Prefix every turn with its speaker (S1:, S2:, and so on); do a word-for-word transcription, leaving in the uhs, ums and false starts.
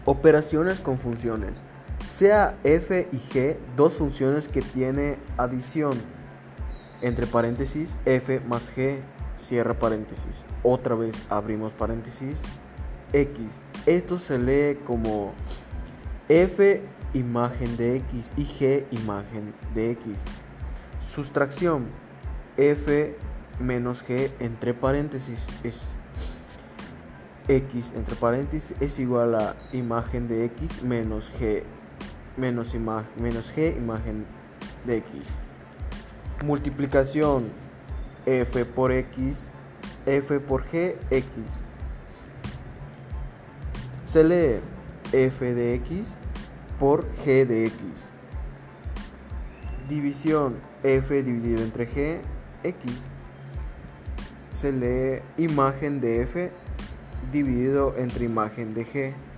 S1: Operaciones con funciones. Sea f y g dos funciones que tiene adición, entre paréntesis, f más g, cierra paréntesis. Otra vez abrimos paréntesis, x. Esto se lee como f imagen de x y g imagen de x. Sustracción, f menos g entre paréntesis es x entre paréntesis es igual a imagen de x menos g menos, imagen, menos g imagen de x. Multiplicación, f por x, f por g, x. Se lee f de x por g de x. División, f dividido entre g, x. Se lee imagen de f dividido entre imagen de g.